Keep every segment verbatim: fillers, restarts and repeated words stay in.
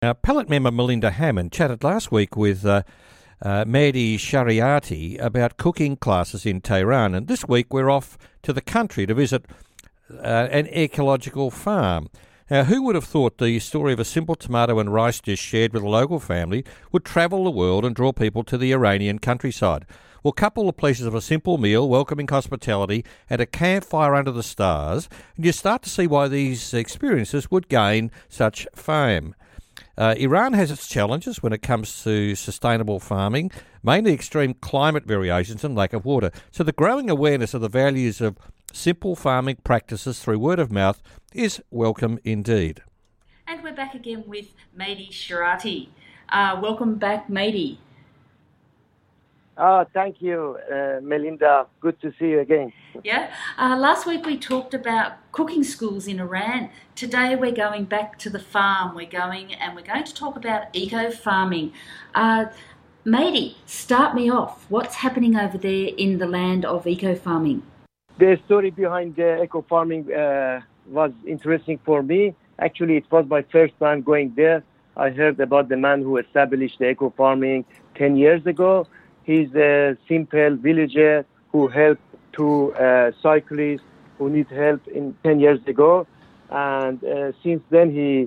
Now, Pellet member Melinda Hammond chatted last week with uh, uh, Mehdi Shariati about cooking classes in Tehran, and this week we're off to the country to visit uh, an ecological farm. Now, who would have thought the story of a simple tomato and rice dish shared with a local family would travel the world and draw people to the Iranian countryside? Well, couple the pleasures of a simple meal, welcoming hospitality, and a campfire under the stars, and you start to see why these experiences would gain such fame. Uh, Iran has its challenges when it comes to sustainable farming, mainly extreme climate variations and lack of water. So the growing awareness of the values of simple farming practices through word of mouth is welcome indeed. And we're back again with Mehdi Shariati. Uh, welcome back, Mehdi. Oh, thank you, uh, Melinda. Good to see you again. Yeah. Uh, last week we talked about cooking schools in Iran. Today we're going back to the farm. We're going and we're going to talk about eco-farming. Uh, Mehdi, start me off. What's happening over there in the land of eco-farming? The story behind the eco-farming uh, was interesting for me. Actually, it was my first time going there. I heard about the man who established the eco-farming ten years ago. He's a simple villager who helped two uh, cyclists who need help in ten years ago. And uh, since then, he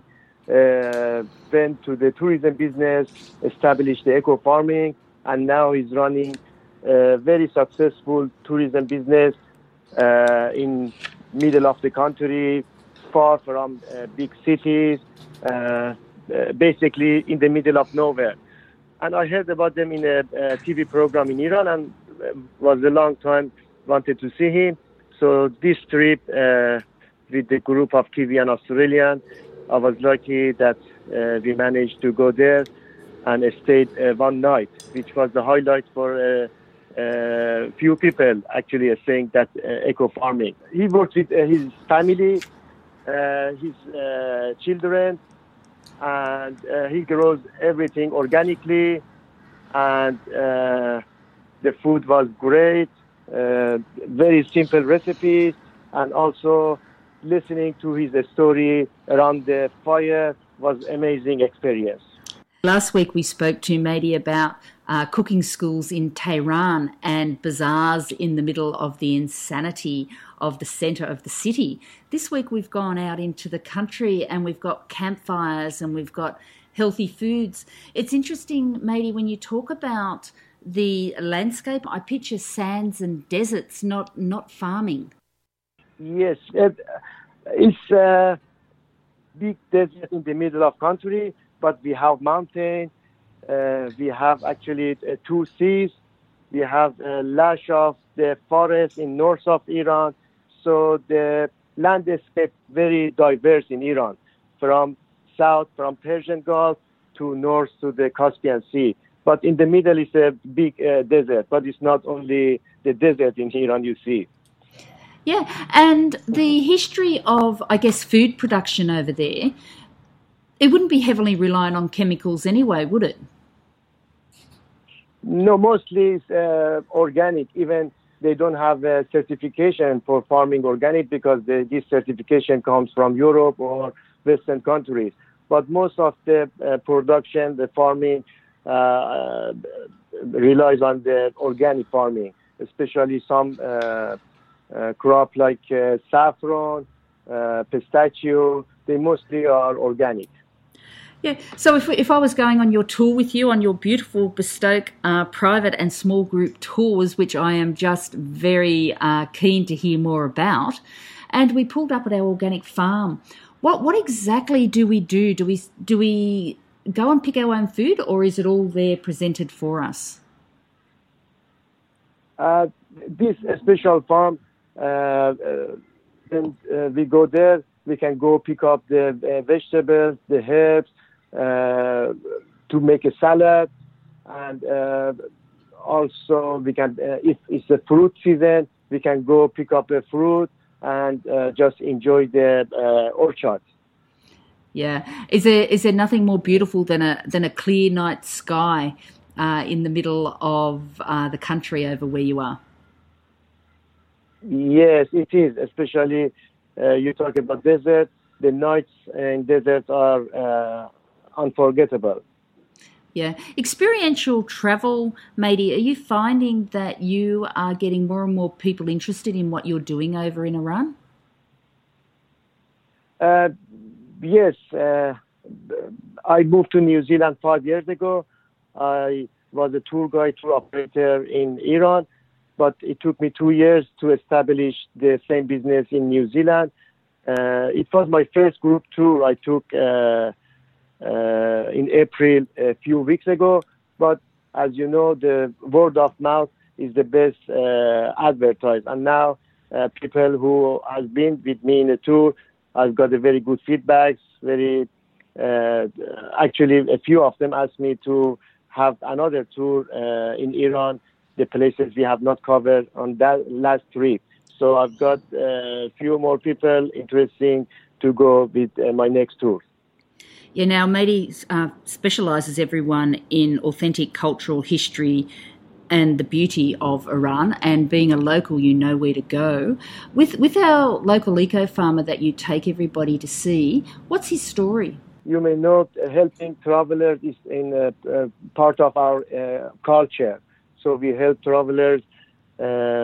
uh, went to the tourism business, established the eco-farming, and now he's running a very successful tourism business uh, in middle of the country, far from uh, big cities, uh, uh, basically in the middle of nowhere. And I heard about them in a, a T V program in Iran, and uh, was a long time wanted to see him. So this trip uh, with the group of Kiwi and Australian, I was lucky that uh, we managed to go there and stayed uh, one night, which was the highlight for a uh, uh, few people actually saying that uh, eco-farming. He works with uh, his family, uh, his uh, children, and uh, he grows everything organically, and uh, the food was great, uh, very simple recipes, and also listening to his story around the fire was amazing experience. Last week we spoke to Mehdi about uh, cooking schools in Tehran and bazaars in the middle of the insanity of the centre of the city. This week we've gone out into the country and we've got campfires and we've got healthy foods. It's interesting, Mehdi, when you talk about the landscape, I picture sands and deserts, not not farming. Yes, it, it's a big desert in the middle of country, but we have mountains, uh, we have actually uh, two seas, we have a lash of the forest in north of Iran. So the landscape very diverse in Iran, from south, from Persian Gulf to north to the Caspian Sea. But in the middle is a big uh, desert, but it's not only the desert in Iran you see. Yeah, and the history of, I guess, food production over there, it wouldn't be heavily reliant on chemicals anyway, would it? No, mostly it's uh, organic. Even they don't have a certification for farming organic because the, this certification comes from Europe or Western countries. But most of the uh, production, the farming, uh, uh, relies on the organic farming, especially some uh, uh, crop like uh, saffron, uh, pistachio. They mostly are organic. Yeah, so if if I was going on your tour with you, on your beautiful bespoke uh, private and small group tours, which I am just very uh, keen to hear more about, and we pulled up at our organic farm, what what exactly do we do? Do we do we go and pick our own food, or is it all there presented for us? Uh, this special farm, uh, uh, when uh, we go there, we can go pick up the uh, vegetables, the herbs, Uh, to make a salad, and uh, also we can, uh, if it's the fruit season, we can go pick up the fruit and uh, just enjoy the uh, orchard. Yeah, is there is there nothing more beautiful than a than a clear night sky uh, in the middle of uh, the country over where you are? Yes, it is. Especially uh, you talk about desert. The nights in desert are uh, unforgettable. Yeah. Experiential travel, Mehdi, are you finding that you are getting more and more people interested in what you're doing over in Iran? Uh, yes. Uh, I moved to New Zealand five years ago. I was a tour guide, tour operator in Iran, but it took me two years to establish the same business in New Zealand. Uh, it was my first group tour I took uh, uh, in April a few weeks ago. But as you know, the word of mouth is the best uh, advertise. And now uh, people who have been with me in a tour, I've got a very good feedbacks. Very uh, actually, a few of them asked me to have another tour uh, in Iran, the places we have not covered on that last trip. So I've got a few more people interested to go with uh, my next tour. Yeah, now Mehdi uh, specialises everyone in authentic cultural history and the beauty of Iran, and being a local, you know where to go. With with our local eco-farmer that you take everybody to see, what's his story? You may know uh, helping travelers is in uh, uh, part of our uh, culture. So we help travelers uh,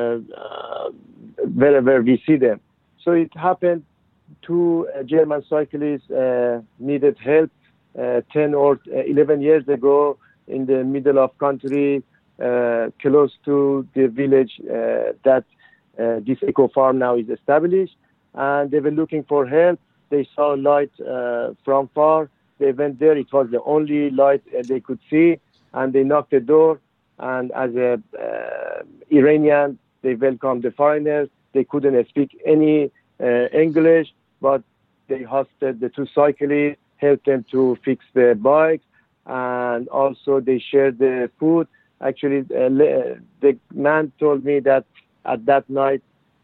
uh, wherever we see them. So it happened two uh, German cyclists uh, needed help uh, ten or eleven years ago in the middle of country, uh, close to the village uh, that uh, this eco farm now is established. And they were looking for help. They saw light uh, from far. They went there. It was the only light uh, they could see. And they knocked the door. And as a uh, Iranian, they welcomed the foreigners. They couldn't speak any uh, English, but they hosted the two cyclists, helped them to fix the bikes, and also they shared the food. Actually, uh, the man told me that at that night,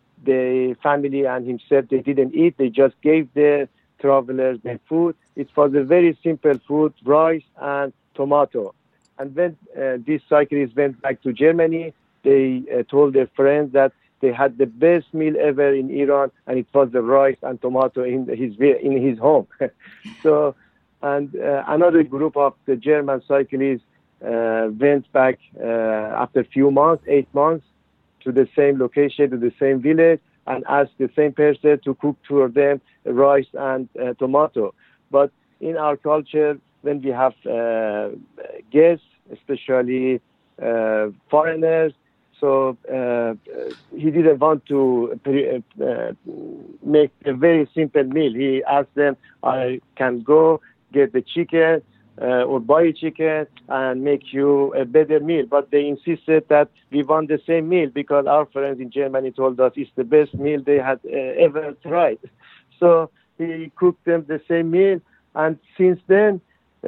the family and himself, they didn't eat. They just gave the travelers the food. It was a very simple food, rice and tomato. And when uh, these cyclists went back to Germany, they uh, told their friends that they had the best meal ever in Iran, and it was the rice and tomato in his in his home. So, and uh, another group of the German cyclists uh, went back uh, after a few months, eight months, to the same location, to the same village, and asked the same person to cook for them rice and uh, tomato. But in our culture, when we have uh, guests, especially uh, foreigners, so uh, he didn't want to uh, make a very simple meal. He asked them, I can go get the chicken uh, or buy a chicken and make you a better meal. But they insisted that we want the same meal because our friends in Germany told us it's the best meal they had uh, ever tried. So he cooked them the same meal. And since then,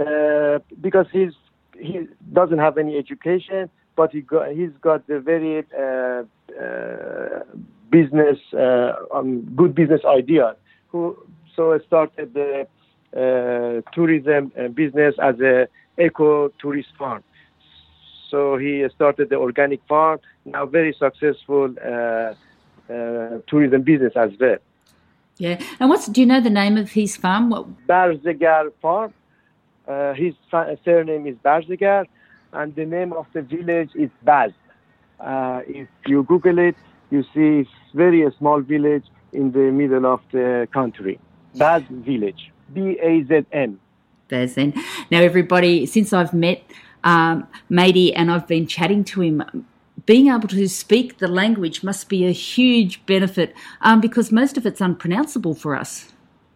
uh, because he's, he doesn't have any education, but he got, he's got a very uh, uh, business, uh, um, good business idea. Who so started the uh, tourism business as a eco tourist farm. So he started the organic farm. Now very successful uh, uh, tourism business as well. Yeah, and what's do you know the name of his farm? What? Barzegar Farm. Uh, his surname is Barzegar. And the name of the village is Baz. Uh, if you Google it, you see it's very a small village in the middle of the country. Baz village, B A Z N. Baz then. Now, everybody, since I've met um, Mehdi and I've been chatting to him, being able to speak the language must be a huge benefit um, because most of it's unpronounceable for us.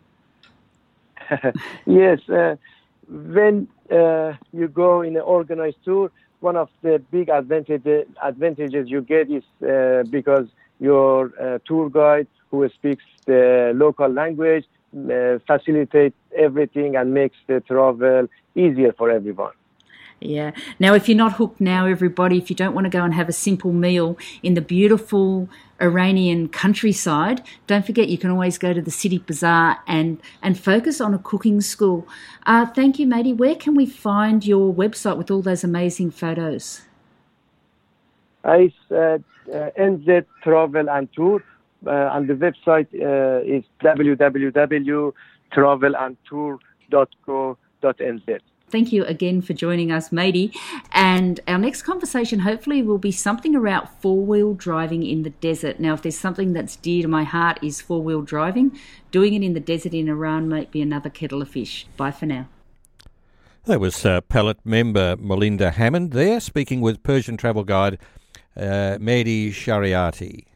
Yes. Uh, when uh, you go in an organized tour, one of the big advantages advantages you get is uh, because your uh, tour guide who speaks the local language uh, facilitates everything and makes the travel easier for everyone. Yeah. Now, if you're not hooked now, everybody, if you don't want to go and have a simple meal in the beautiful Iranian countryside, don't forget you can always go to the City Bazaar and, and focus on a cooking school. Uh, thank you, Mehdi. Where can we find your website with all those amazing photos? It's uh, uh, N Z Travel and Tour, uh, and the website uh, is w w w dot travel and tour dot co dot n z. Thank you again for joining us, Mehdi. And our next conversation hopefully will be something about four-wheel driving in the desert. Now, if there's something that's dear to my heart is four-wheel driving, doing it in the desert in Iran might be another kettle of fish. Bye for now. That was uh, Palette member Melinda Hammond there, speaking with Persian travel guide uh, Mehdi Shariati.